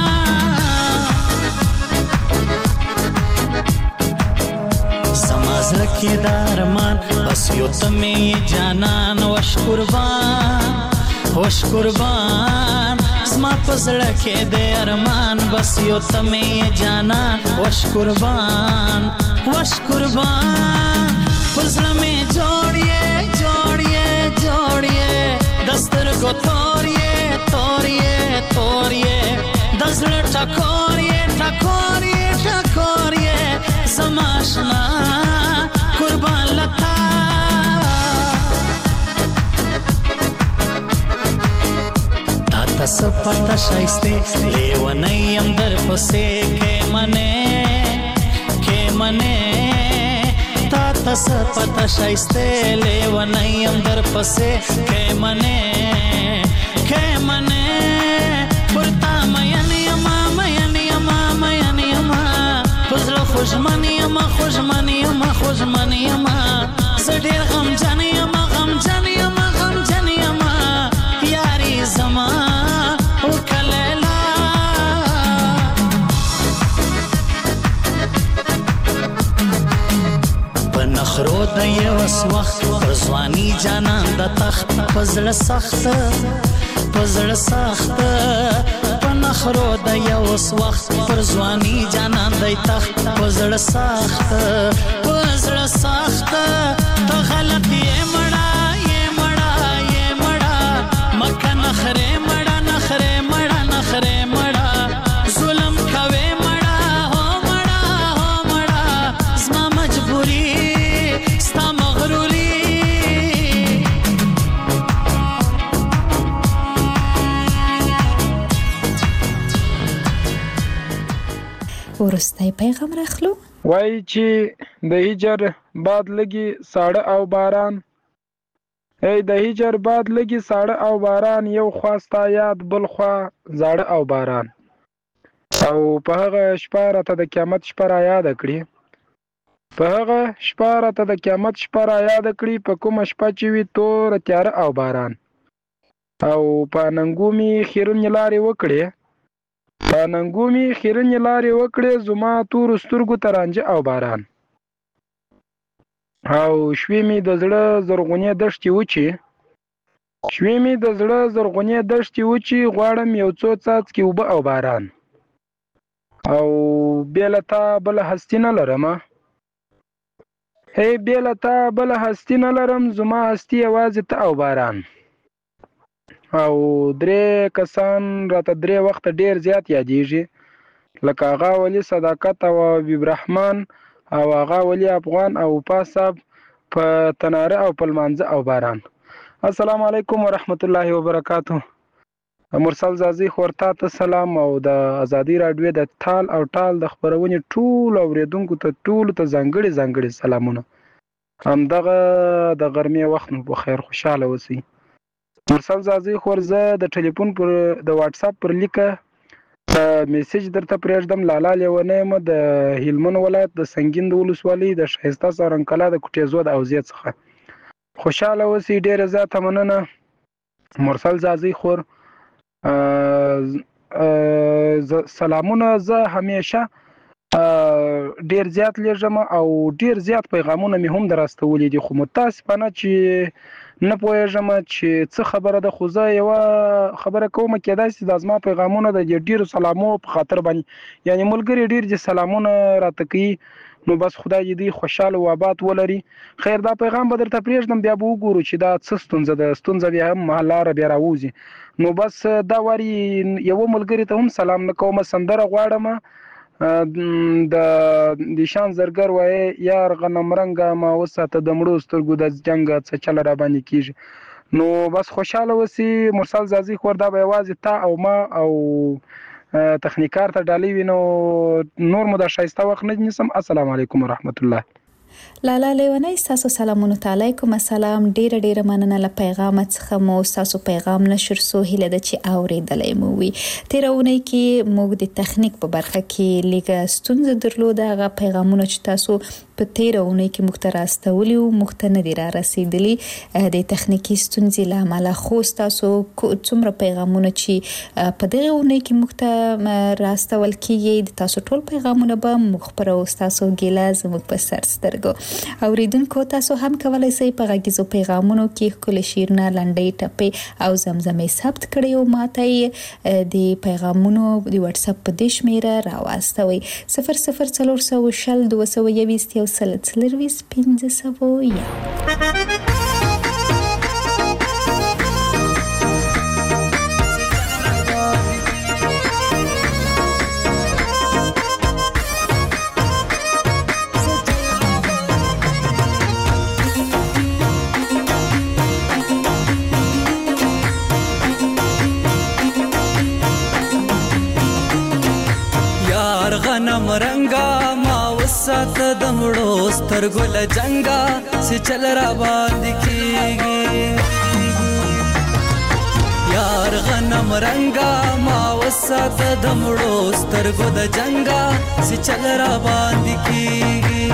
سمازل کی دارمان بس یو تمہیں جانان وش قربان وش قربان اسما پزړ کې د ارمان بس یو تمہیں جانان وش قربان وش قربان پزړ میں جوړیے جوړیے جوړیے دستر کو توریے توریے توریے دزړ ټکوریے ټکوریے ټکوریے سماشنا قربان لتا سپتا شایسته لیونیم در پسې کې منه کې منه تا ته سپتا شایسته لیونیم در پسې کې منه کې منه پرتا مین یما مین یما مین یما پزړه خوشمن یما خوشمن یما خوشمن یما زډیر غم جن یما غم جن یما غم جن یما یاری زما او کلیلا پنخرو د یوس وخت پر ځواني جانان د تخت پزړه سخت پزړه سخت پنخرو د یوس وخت پر ځواني جانان د تخت پزړه سخت پزړه سخت ته غلط یې مړه یې مړه یې مړه مکه نخره مړه نخره مړه نخره مړه ظلم کوي مړه هو مړه هو مړه زما مجبوري ستا مغروري ورستی پیغام راخلو وای چې د هجر باد لګي ساړه او باران ای د هجر باد لګي ساړه او باران یو خواستا یاد بل خوا زاړه او باران او په هغه شپه راته د قیامت شپه را یاد کړي په هغه شپه راته د قیامت شپه را یاد کړي په کومه شپه چې وي تور تیاره او باران او په ننګومي خیرنې لارې وکړي په ننګومي خیرنې لارې وکړې زما تورو سترګو ته رانجه او باران او شوې مې د زړه زرغونې دښتې وچې شوې مې د زړه زرغونې دښتې وچې غواړم یو څو څاڅکي اوبه او باران او بې له تا بله هستي نه لرم هی بې له تا بله هستي نه لرم زما هستي یوازې ته او باران او درې کسان راته درې وخته ډیر زیات یادېږي لکه هغه ولي صداقت او حبیب رحمان او هغه ولي افغان او پاساب په تناره او په لمانځه او باران. السلام علیکم ورحمت الله وبرکاتو. مرسل زازي خورتا ته سلام او د ازادي رادیو د ټال او ټال د خبرونې ټول اوریدونکو ته ټول ته ځانګړي ځانګړي سلامونه. همدغه د غرمې وخت مو په خیر خوشاله اوسئ. مرسل زازي خور زه د ټلیفون پر د واتس اپ پر لیکه میسج درته پرېږدم. لالا لیونی یم د هلمند ولایت د سنګین د ولسوالۍ د ښایسته سارنکلا د کوټې زود او زید څخه. خوشاله اوسئ، ډېره زیاته مننه مرسل زازي خور. سلامونه زه همیشه ډیر زیات لیږم او ډیر زیات پیغامونه مې هم دراستولي دي، خو متاسفانه چې نه پوهېږم چې څه خبره ده. خو زه یوه خبره کوم، کېدای شي دا زما پیغامونه د ډیرو سلامو په خاطر باندې یعنې ملګري ډیر چې سلامونه راته کوي، نو بس خدای دې دوی خوشحاله و آباد ولري. خیر دا پیغام به درته پرېږدم، بیا به وګورو چې دا څه ستونزه ده. ستونزه بیا هم لاره بیا راوځي. نو بس دا واري یوه ملګري ته هم سلام نه کوم، سندره غواړم د دیشان زرګر وایي یار غنم رنګه ما وساته د مړو سترګو د جنګه څه چله را باندې کېږي. نو بس خوشحاله اوسئ. مرسل زازي خور دا به یوازې تا او ما او تخنیکار ته ډالۍ وي، نو نور مو دا ښایسته وخت نه نیسم. السلام علیکم ورحمت الله. لالا لیونی ستاسو سلامونه ته علیکم السلام. ډیره ډیره مننه له پیغام څخه مو ستاسو پیغام نشر سو هیله ده چې اوریدلی مو وي. تیرونی کې موږ د تخنیک په برخه کې لږه ستونزه درلوده. هغه پیغامونه چې تاسو په تیرونی کې موږ ته راستولي وو موږ ته نه دي را رسیدلي د تخنیکي ستونزې له امله، خو ستاسو څومره پیغامونه چې په دغه اونۍ کې موږ ته راستول کیږي د تاسو ټول پیغامونه به موږ خپرو. ستاسو ګیله زموږ په سر سترګو. اوریدونکو تاسو هم کولای شئ په غږیزو پیغامونو کې ښکلي شعرونه، لنډۍ، ټپې او زمزمې ثبت کړئ او ماته یې د پیغامونو د واتس اپ په دې شمېره راواستوئ: صفر صفر څلور سوه شل دوه سوه یویشت یو سل څلرویشت پنځه سوه یو. د مړو سترګو له جنګا سي چل را باندې کیږي یار غنم رنگا ما وسات د مړو سترګو د جنګا سي چل را باندې کیږي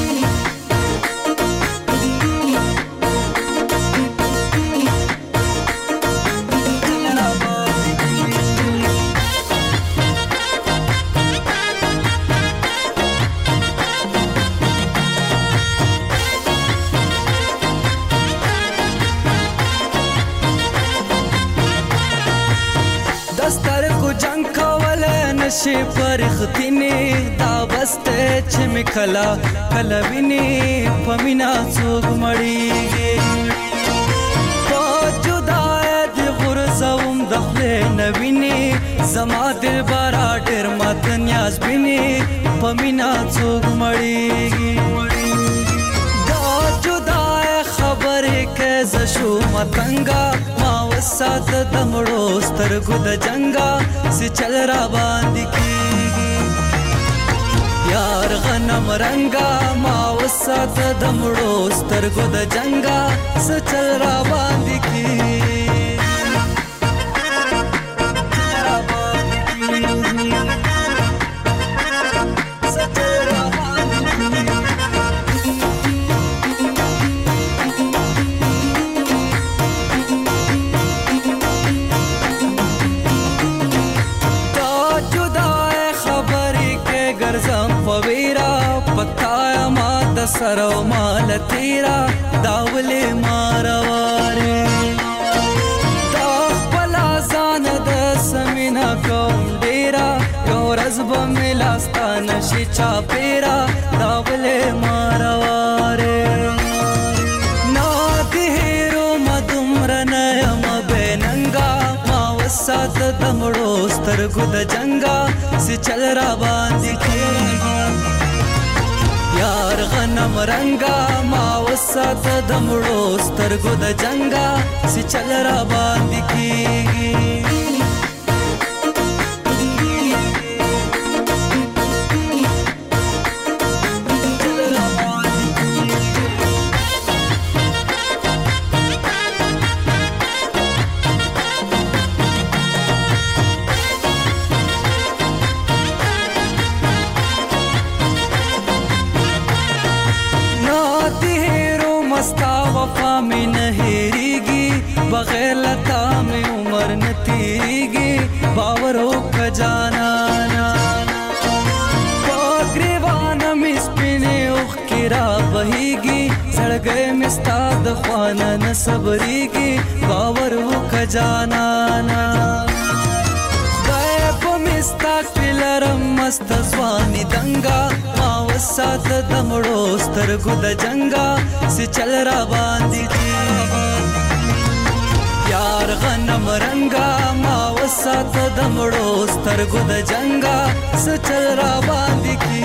شي پرختینه دا بسته چې مکلا کلا ویني پمینا څوک مړیږي په جدای د غرزوم د خپل نویني زما دل بارا ډېر مات نیاز بیني پمینا څوک مړیږي دا جدای خبره کې ز شو متنګا ما وسات د مړو سترګو د جنګا سي چل را باندې کیږي یار غنم رنگا ما وسات د مړو سترګو د جنګا سي چل را باندې کیږي سرو مال تیرا داولې مارواره دا خپل ځان د سمینا کوم ډیرا یو ورځ به ملاستانه شي چا پیرا داولې مارواره نا دې هیرو مدمر نه یم بننګا ما وسات د مړو سترګو د جنګا سي چل را باندې کیږي یار غنم رنگا ما وسات د مړو سترګو د جنګا سي چل را باندې کیږي बगैर लता में उम्र न तीगी बावरों का जाना ग्रीवान मिसपिने उखिरा बहीगी सड़ गए मिस्ताद ख्वाना न सबरीगी बावरों का जाना गए वो मिस्ता किलरम मस्त स्वानी दंगा मावसात दमड़ो स्तरगु द जंगा से चल रा बांधी यार غنم رنگا ما وسات د مړو سترګو د جنګا سچل را باندې کی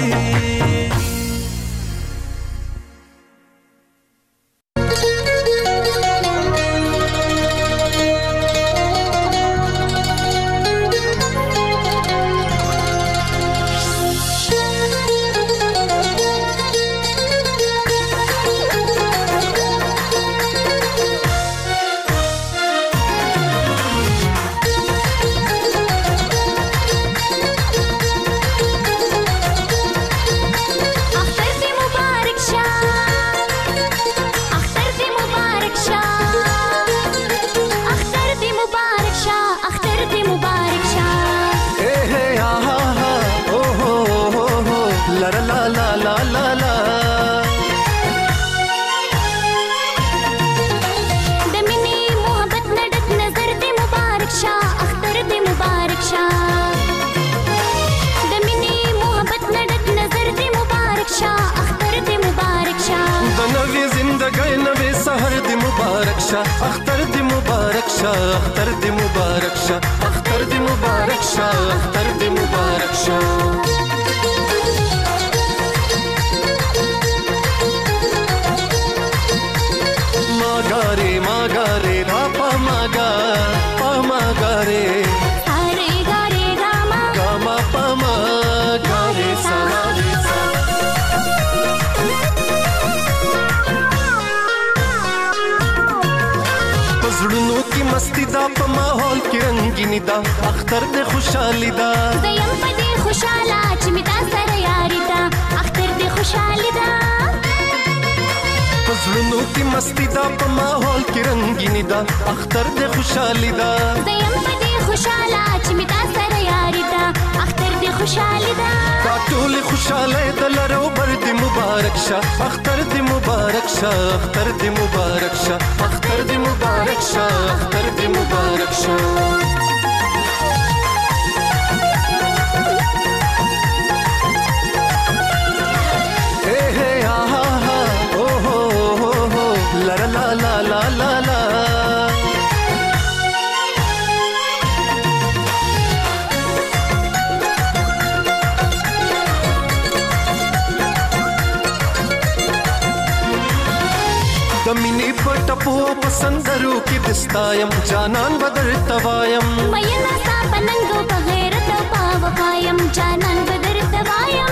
اختر دی مبارک شاه اختر دی مبارک شاه اختر دی مبارک شاه اختر دی مبارک شاه ماګاره ماګاره پاپا ماګا پاماګاره اره ګاره ګاما ګاما پاما ګاره سا ګاره سا مستی دا په ماحول کې رنگینی دا اختر دې خوشحالي دا زیم په دې خوشاله چې می تا سره یاري دا اختر دې خوشحالي دا پزړونو کې مستی دا په ماحول کې رنگینی دا اختر دې خوشحالي دا زیم په دې خوشاله چې می تا سره یاري دا اختر دې خوشحالي دا دا ټول خوشاله د لرو بر دې مبارک شه اختر دې مبارک شه اختر دې مبارک شه اختر دې مبارک شه اختر دې مبارک شه د مینې په ټپو په سندرو کې دستایم جانان بدر توایم مینا ستا په ننګو په غیرت او په وفایم جانان بدر توایم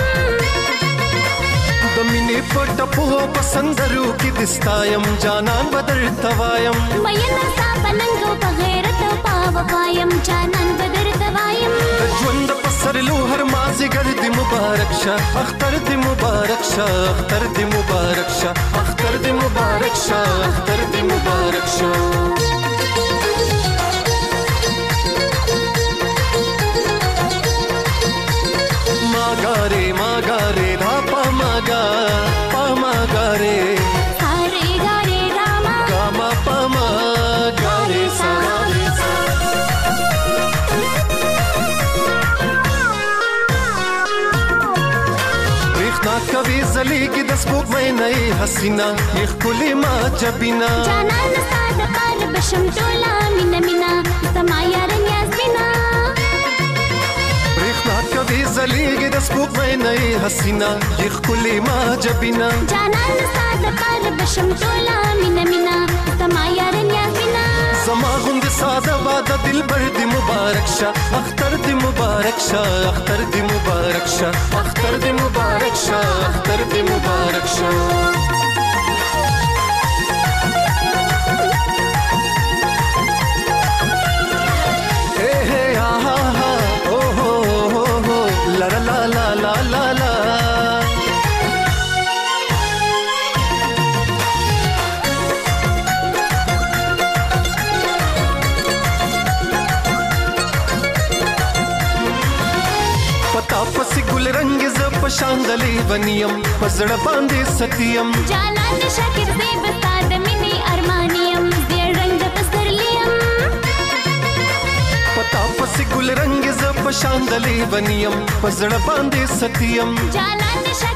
د مینې په ټپو په سندرو کې دستایم جانان بدر توایم مینا ستا په ننګو په غیرت او په وفایم جانان بدر توایم د ژوند په سرلو هر مازیګر دې مبارک شه اختر دې مبارک شه اختر دې مبارک شه اختر دې مبارک شه اختر دې مبارک شه ماګاره ماګاره دا پماګا پماګاره ساره ګاره راما ګاما پماګاره ساره ریخنا کوي زلیګي د سپوږمۍ نه حسینا یخ کلی ما جبینا جانان ساده پار بشم ټولا مینا مینا سما یارن یاسمینا ریخنا کوي زلیګي د سپوږمۍ نه حسینا یخ کلی ما جبینا جانان ساده پار بشم ټولا مینا مینا سما یارن یاسمینا زما غوند ساده واده دلبر دې مبارک شه اختر دې مبارک شه اختر دې مبارک شه اختر دې مبارک شه اختر دې مبارک شه پسې ګل رنگ ز پشاندلې ونیم پزړه باندې ستیم جانان شاکر دې بتا د مینې ارمانیم دې رنگ پسرلیم پتا پسې ګل رنگ ز پشاندلې ونیم پزړه باندې ستیم جانان